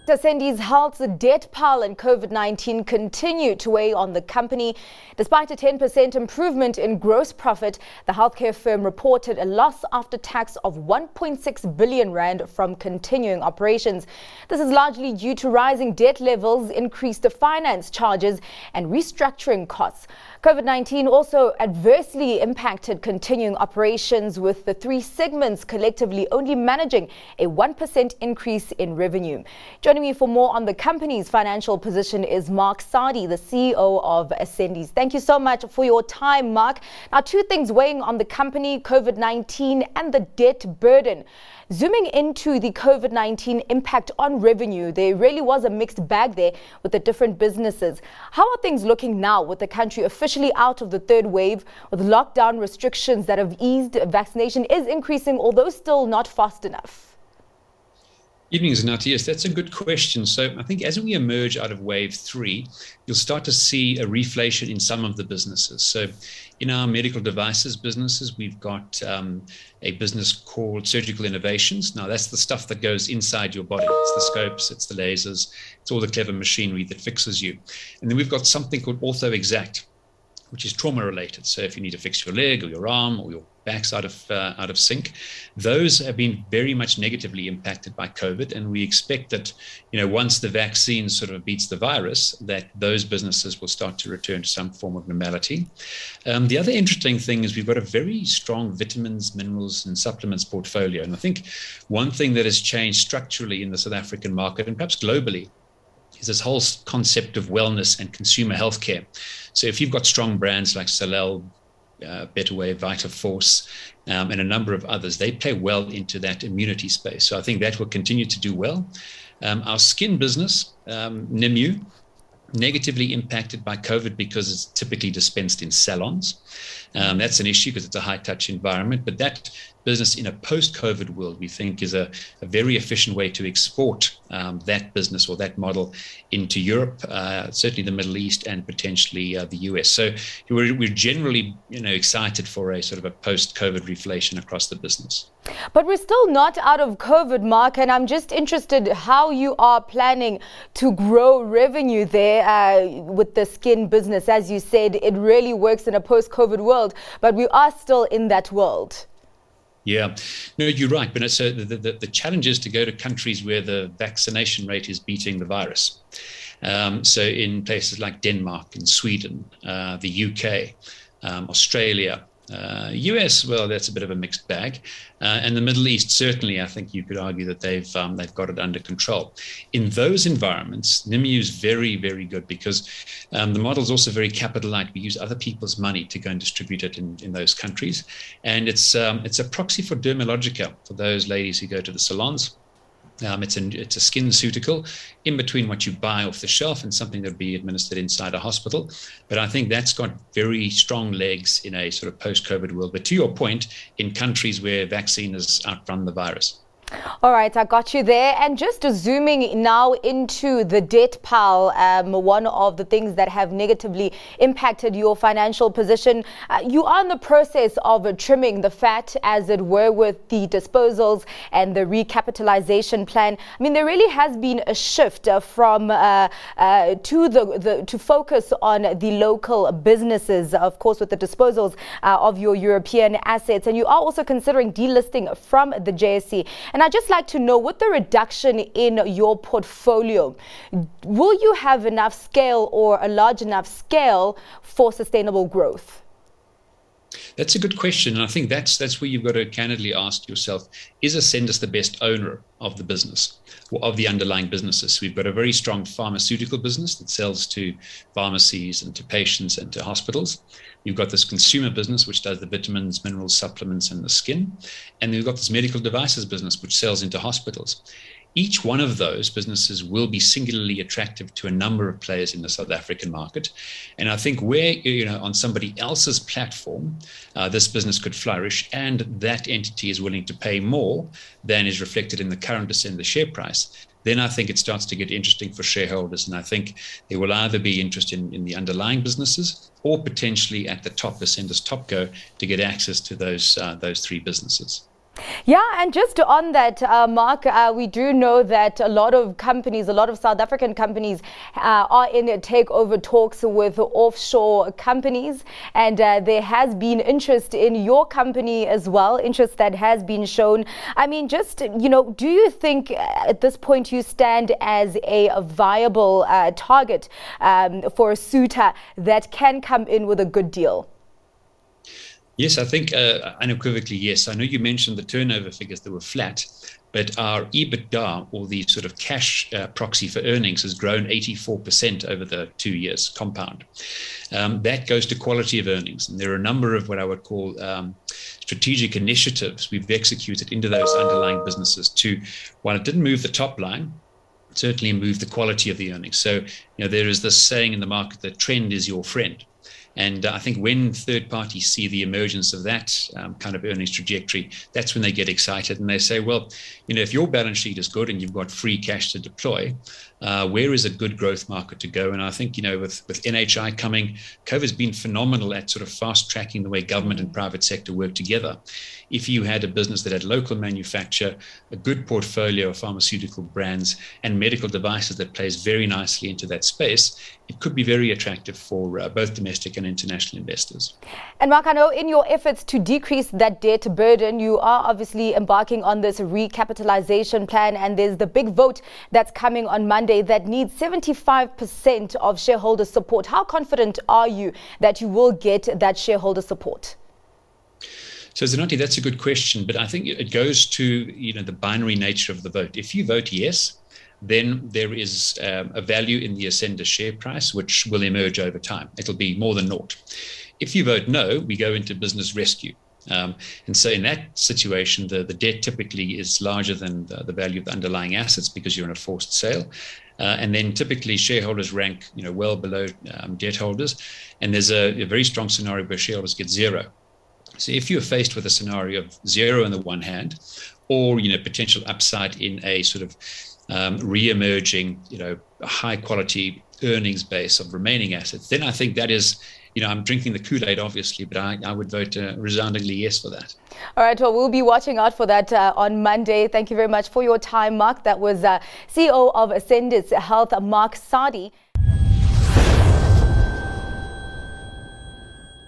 Ascendi's Health's debt pile and COVID-19 continue to weigh on the company. Despite a 10% improvement in gross profit, the healthcare firm reported a loss after tax of 1.6 billion rand from continuing operations. This is largely due to rising debt levels, increased finance charges and restructuring costs. COVID-19 also adversely impacted continuing operations, with the three segments collectively only managing a 1% increase in revenue. Joining me for more on the company's financial position is Mark Sadi, the CEO of Ascendi's. Thank you so much for your time, Mark. Now, two things weighing on the company: COVID-19 and the debt burden. Zooming into the COVID-19 impact on revenue, there really was a mixed bag there with the different businesses. How are things looking now with the country officially out of the third wave, with lockdown restrictions that have eased? Vaccination is increasing, although still not fast enough. Evening, Zanati. Yes, that's a good question. So I think as we emerge out of wave 3, you'll start to see a reflation in some of the businesses. So in our medical devices businesses, we've got a business called Surgical Innovations. Now, that's the stuff that goes inside your body. It's the scopes, it's the lasers, it's all the clever machinery that fixes you. And then we've got something called OrthoExact, which is trauma related. So if you need to fix your leg or your arm or your back's out of sync, those have been very much negatively impacted by COVID. And we expect that, once the vaccine sort of beats the virus, that those businesses will start to return to some form of normality. The other interesting thing is we've got a very strong vitamins, minerals and supplements portfolio. And I think one thing that has changed structurally in the South African market, and perhaps globally, is this whole concept of wellness and consumer healthcare. So if you've got strong brands like Salel, Betterway, VitaForce, and a number of others, they play well into that immunity space. So I think that will continue to do well. Our skin business, Nimue, negatively impacted by COVID because it's typically dispensed in salons. That's an issue because it's a high-touch environment. But that business in a post-COVID world, we think, is a very efficient way to export that business or that model into Europe, certainly the Middle East and potentially the US. So we're generally excited for a sort of a post-COVID reflation across the business. But we're still not out of COVID, Mark, and I'm just interested how you are planning to grow revenue there with the skin business. As you said, it really works in a post-COVID world, but we are still in that world. Yeah, no, you're right. But so the challenge is to go to countries where the vaccination rate is beating the virus. So in places like Denmark and Sweden, the UK, Australia, US, well, that's a bit of a mixed bag. And the Middle East, certainly, I think you could argue that they've got it under control. In those environments, Nimue is very, very good because the model is also very capital light. We use other people's money to go and distribute it in those countries. And it's a proxy for Dermalogica, for those ladies who go to the salons. It's a skin ceutical in between what you buy off the shelf and something that would be administered inside a hospital. But I think that's got very strong legs in a sort of post-COVID world. But to your point, in countries where vaccine has outrun the virus. All right, I got you there. And just zooming now into the debt pile, one of the things that have negatively impacted your financial position, you are in the process of trimming the fat, as it were, with the disposals and the recapitalization plan. I mean, there really has been a shift from to focus on the local businesses, of course, with the disposals of your European assets. And you are also considering delisting from the JSE. And I'd just like to know, with the reduction in your portfolio, will you have enough scale or a large enough scale for sustainable growth? That's a good question. And I think that's where you've got to candidly ask yourself, is Ascendis the best owner of the business or of the underlying businesses? We've got a very strong pharmaceutical business that sells to pharmacies and to patients and to hospitals. You've got this consumer business, which does the vitamins, minerals, supplements, and the skin. And then we've got this medical devices business, which sells into hospitals. Each one of those businesses will be singularly attractive to a number of players in the South African market. And I think where, on somebody else's platform, this business could flourish, and that entity is willing to pay more than is reflected in the current Ascendis share price, then I think it starts to get interesting for shareholders. And I think there will either be interest in the underlying businesses or potentially at the top, Ascendis Topco, to get access to those three businesses. Yeah, and just on that, Mark, we do know that a lot of companies, a lot of South African companies are in takeover talks with offshore companies, and there has been interest in your company as well, interest that has been shown. I mean, just, do you think at this point you stand as a viable target for a suitor that can come in with a good deal? Yes, I think unequivocally, yes. I know you mentioned the turnover figures that were flat, but our EBITDA, or the sort of cash proxy for earnings, has grown 84% over the 2 years compound. That goes to quality of earnings. And there are a number of what I would call strategic initiatives we've executed into those underlying businesses to, while it didn't move the top line, certainly move the quality of the earnings. So, there is this saying in the market that trend is your friend. And I think when third parties see the emergence of that kind of earnings trajectory, that's when they get excited and they say, well, if your balance sheet is good and you've got free cash to deploy, where is a good growth market to go? And I think, with NHI coming, COVID's been phenomenal at sort of fast tracking the way government and private sector work together. If you had a business that had local manufacture, a good portfolio of pharmaceutical brands and medical devices that plays very nicely into that space, it could be very attractive for both domestic and international investors. And Mark, I know in your efforts to decrease that debt burden, you are obviously embarking on this recapitalization plan, and there's the big vote that's coming on Monday that needs 75% of shareholder support. How confident are you that you will get that shareholder support? So, Zanotti, that's a good question, but I think it goes to the binary nature of the vote. If you vote yes, then there is a value in the Ascenda share price, which will emerge over time. It'll be more than naught. If you vote no, we go into business rescue. And so in that situation, the debt typically is larger than the value of the underlying assets because you're in a forced sale. And then typically shareholders rank well below debt holders. And there's a very strong scenario where shareholders get zero. So if you're faced with a scenario of zero on the one hand, or potential upside in a sort of re-emerging, high quality earnings base of remaining assets, then I think that is, I'm drinking the Kool-Aid obviously, but I would vote resoundingly yes for that. All right, well, we'll be watching out for that on Monday. Thank you very much for your time, Mark. That was CEO of Ascendis Health, Mark Sadi.